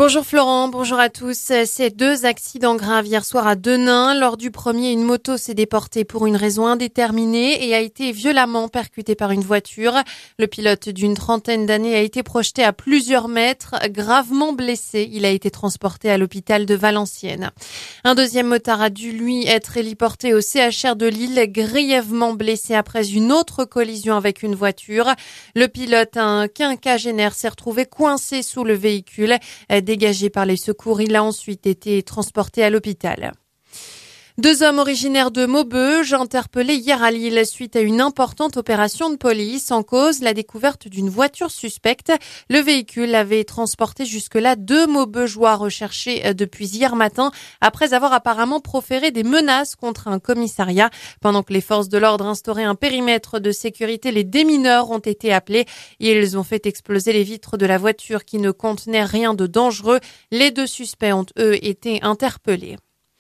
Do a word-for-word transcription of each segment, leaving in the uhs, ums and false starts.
Bonjour Florent, bonjour à tous. Ces deux accidents graves hier soir à Denain. Lors du premier, une moto s'est déportée pour une raison indéterminée et a été violemment percutée par une voiture. Le pilote d'une trentaine d'années a été projeté à plusieurs mètres, gravement blessé. Il a été transporté à l'hôpital de Valenciennes. Un deuxième motard a dû, lui, être héliporté au C H R de Lille, grièvement blessé après une autre collision avec une voiture. Le pilote, un quinquagénaire, s'est retrouvé coincé sous le véhicule. Dégagé par les secours, il a ensuite été transporté à l'hôpital. Deux hommes originaires de Maubeuge interpellés hier à Lille suite à une importante opération de police. En cause, la découverte d'une voiture suspecte. Le véhicule avait transporté jusque-là deux Maubeugeois recherchés depuis hier matin après avoir apparemment proféré des menaces contre un commissariat. Pendant que les forces de l'ordre instauraient un périmètre de sécurité, les démineurs ont été appelés et ils ont fait exploser les vitres de la voiture qui ne contenait rien de dangereux. Les deux suspects ont, eux, été interpellés.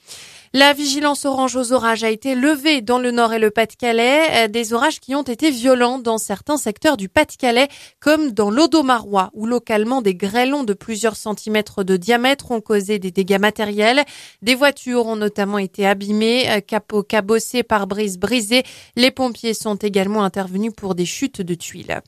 La vigilance orange aux orages a été levée dans le Nord et le Pas-de-Calais, des orages qui ont été violents dans certains secteurs du Pas-de-Calais, comme dans l'Audomarois, où localement des grêlons de plusieurs centimètres de diamètre ont causé des dégâts matériels. Des voitures ont notamment été abîmées, capots cabossés, pare-brise brisés. Les pompiers sont également intervenus pour des chutes de tuiles.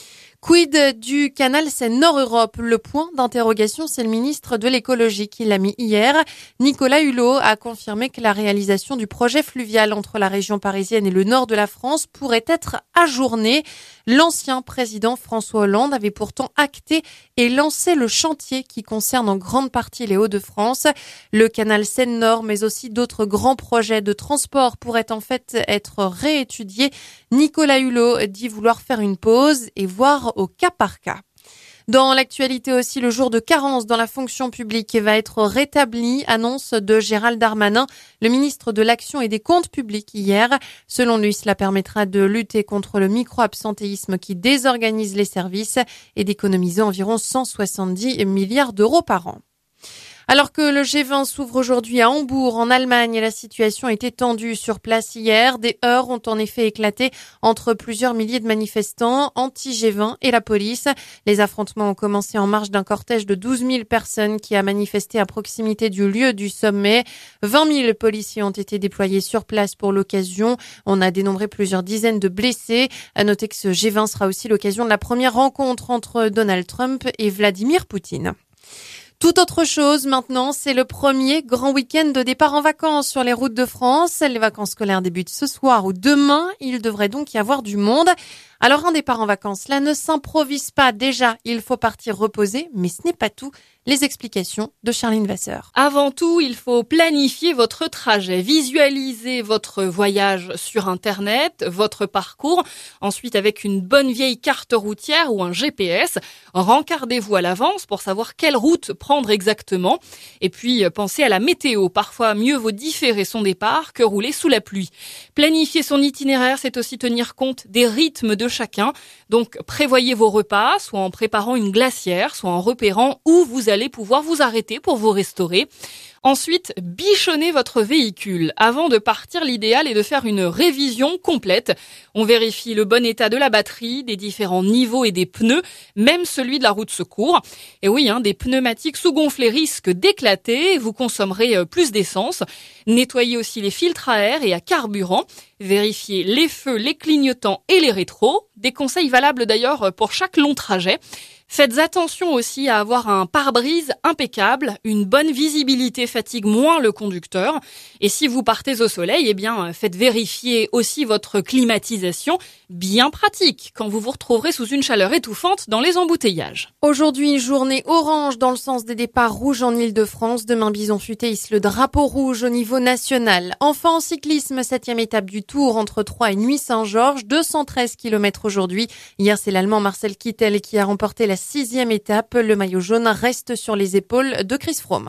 Quid du canal Seine-Nord-Europe? Le point d'interrogation, c'est le ministre de l'écologie qui l'a mis hier. Nicolas Hulot a confirmé que la réalisation du projet fluvial entre la région parisienne et le nord de la France pourrait être ajournée. L'ancien président François Hollande avait pourtant acté et lancé le chantier qui concerne en grande partie les Hauts-de-France. Le canal Seine-Nord, mais aussi d'autres grands projets de transport pourraient en fait être réétudiés. Nicolas Hulot dit vouloir faire une pause et voir au cas par cas. Dans l'actualité aussi, le jour de carence dans la fonction publique va être rétabli, annonce de Gérald Darmanin, le ministre de l'Action et des Comptes publics hier. Selon lui, cela permettra de lutter contre le micro-absentéisme qui désorganise les services et d'économiser environ cent soixante-dix milliards d'euros par an. Alors que le G vingt s'ouvre aujourd'hui à Hambourg, en Allemagne, la situation était tendue sur place hier. Des heurts ont en effet éclaté entre plusieurs milliers de manifestants anti-G vingt et la police. Les affrontements ont commencé en marge d'un cortège de douze mille personnes qui a manifesté à proximité du lieu du sommet. vingt mille policiers ont été déployés sur place pour l'occasion. On a dénombré plusieurs dizaines de blessés. À noter que ce G vingt sera aussi l'occasion de la première rencontre entre Donald Trump et Vladimir Poutine. Tout autre chose maintenant, c'est le premier grand week-end de départ en vacances sur les routes de France. Les vacances scolaires débutent ce soir ou demain. Il devrait donc y avoir du monde. Alors un départ en vacances, là, ne s'improvise pas. Déjà, il faut partir reposer, mais ce n'est pas tout. Les explications de Charline Vasseur. Avant tout, il faut planifier votre trajet, visualiser votre voyage sur Internet, votre parcours. Ensuite, avec une bonne vieille carte routière ou un G P S, rencardez-vous à l'avance pour savoir quelle route prendre exactement. Et puis, pensez à la météo. Parfois, mieux vaut différer son départ que rouler sous la pluie. Planifier son itinéraire, c'est aussi tenir compte des rythmes de chacun. Donc, prévoyez vos repas, soit en préparant une glacière, soit en repérant où vous allez allez pouvoir vous arrêter pour vous restaurer. Ensuite, bichonnez votre véhicule. Avant de partir, l'idéal est de faire une révision complète. On vérifie le bon état de la batterie, des différents niveaux et des pneus, même celui de la roue de secours. Et oui, hein, des pneumatiques sous-gonflés risquent d'éclater, vous consommerez plus d'essence. Nettoyez aussi les filtres à air et à carburant. Vérifiez les feux, les clignotants et les rétros. Des conseils valables d'ailleurs pour chaque long trajet. Faites attention aussi à avoir un pare-brise impeccable. Une bonne visibilité fatigue moins le conducteur. Et si vous partez au soleil, eh bien, faites vérifier aussi votre climatisation. Bien pratique quand vous vous retrouverez sous une chaleur étouffante dans les embouteillages. Aujourd'hui, journée orange dans le sens des départs rouges en Île-de-France. Demain, Bison Futé hisse le drapeau rouge au niveau national. Enfin, en cyclisme, septième étape du Tour entre Troyes et Nuit-Saint-Georges. deux cent treize kilomètres aujourd'hui. Hier, c'est l'Allemand Marcel Kittel qui a remporté la sixième étape. Le maillot jaune reste sur les épaules de Chris Froome.